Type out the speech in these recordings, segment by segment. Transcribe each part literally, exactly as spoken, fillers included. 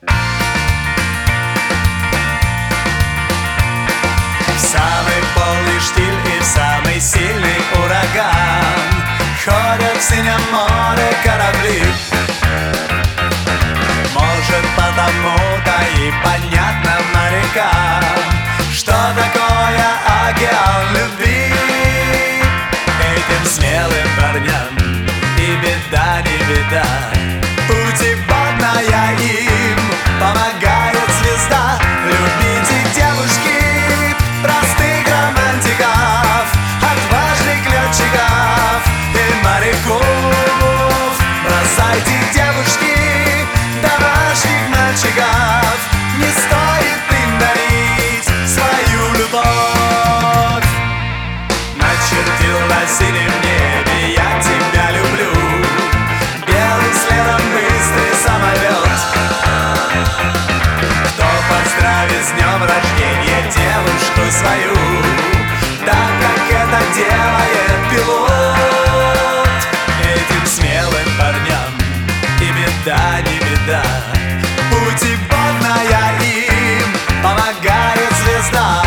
В самый полный штиль и в самый сильный ураган ходят в синем море корабли. Может, потому-то и понятно морякам, что такое океан любви. Этим смелым парням и беда, не беда, путеводная им помогает звезда. Любите, девушки, простых романтиков, отважных летчиков и моряков. Бросайте, девушки, домашних мальчиков, не стоит им дарить свою любовь. Начертил на синем небе я тебя люблю, белым следом быстрый самолет. Кто поздравит с днем рождения девушку свою, так как это делает пилот. Этим смелым парням и беда, не беда, путеводная им помогает звезда.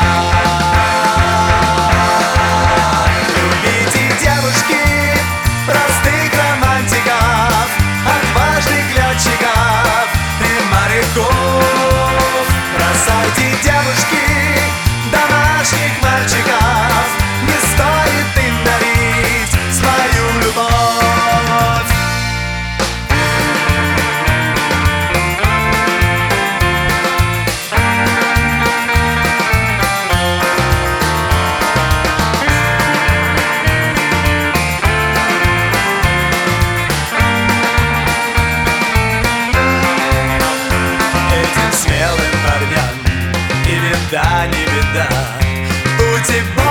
Любите, девушки, простых романтиков, отважных летчиков и моряков. Бросайте, девушки, домашних мальчиков, не стоит им дарить свою любовь. Этим смелым парням и беда, не беда, путеводная